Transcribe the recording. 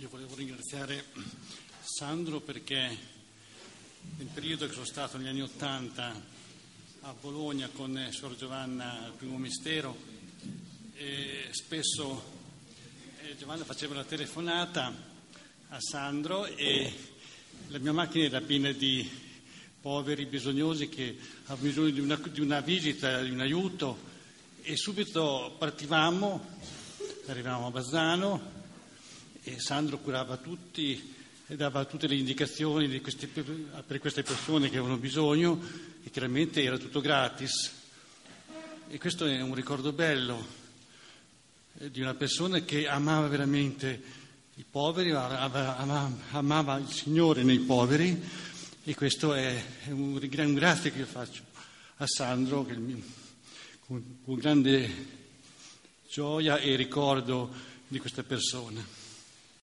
Io volevo ringraziare Sandro perché nel periodo che sono stato negli anni '80 a Bologna con Suor Giovanna al Primo Mistero, spesso Giovanna faceva la telefonata a Sandro e la mia macchina era piena di poveri bisognosi che avevano bisogno di una visita, di un aiuto, e subito partivamo, arrivavamo a Bazzano e Sandro curava tutti e dava tutte le indicazioni per queste persone che avevano bisogno, e chiaramente era tutto gratis. E questo è un ricordo bello di una persona che amava veramente i poveri, amava il Signore nei poveri, e questo è un grazie che io faccio a Sandro con grande gioia e ricordo di questa persona.